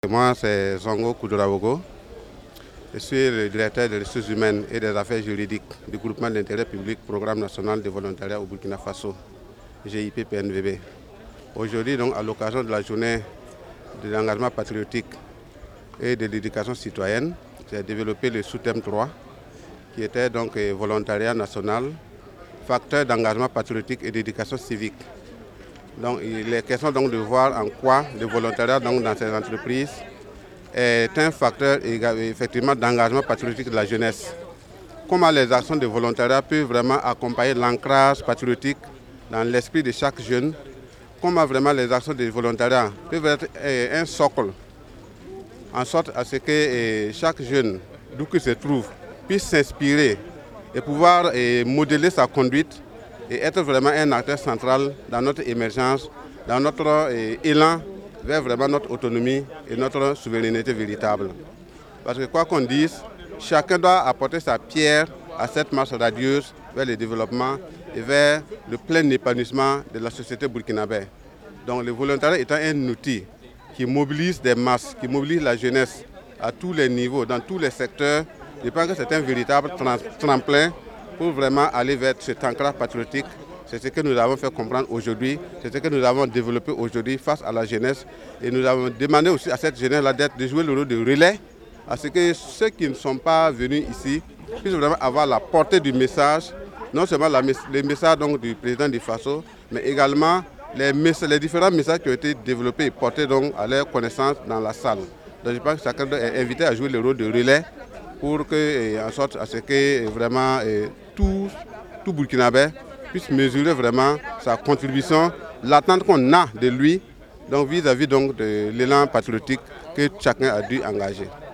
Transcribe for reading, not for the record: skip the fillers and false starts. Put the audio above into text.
Moi, c'est Zongo Koudourawogo. Je suis le directeur des ressources humaines et des affaires juridiques du groupement d'intérêt public Programme national de volontariat au Burkina Faso, GIP-PNVB. Aujourd'hui, donc, à l'occasion de la journée de l'engagement patriotique et de l'éducation citoyenne, j'ai développé le sous-thème 3, qui était donc volontariat national, facteur d'engagement patriotique et d'éducation civique. Donc, il est question donc de voir en quoi le volontariat donc, dans ces entreprises est un facteur effectivement d'engagement patriotique de la jeunesse. Comment les actions de volontariat peuvent vraiment accompagner l'ancrage patriotique dans l'esprit de chaque jeune. Comment vraiment les actions de volontariat peuvent être un socle, en sorte à ce que chaque jeune, d'où qu'il se trouve, puisse s'inspirer et pouvoir modeler sa conduite et être vraiment un acteur central dans notre émergence, dans notre élan vers vraiment notre autonomie et notre souveraineté véritable. Parce que quoi qu'on dise, chacun doit apporter sa pierre à cette marche radieuse vers le développement et vers le plein épanouissement de la société burkinabé. Donc le volontariat étant un outil qui mobilise des masses, qui mobilise la jeunesse à tous les niveaux, dans tous les secteurs, je pense que c'est un véritable tremplin pour vraiment aller vers cet ancrage patriotique. C'est ce que nous avons fait comprendre aujourd'hui, c'est ce que nous avons développé aujourd'hui face à la jeunesse. Et nous avons demandé aussi à cette jeunesse-là de jouer le rôle de relais, à ce que ceux qui ne sont pas venus ici puissent vraiment avoir la portée du message, non seulement le message donc, du président du Faso, mais également les différents messages qui ont été développés et portés donc, à leur connaissance dans la salle. Donc je pense que chacun est invité à jouer le rôle de relais pour que, en sorte à ce que vraiment tout Burkinabé puisse mesurer vraiment sa contribution, l'attente qu'on a de lui, donc vis-à-vis donc de l'élan patriotique que chacun a dû engager.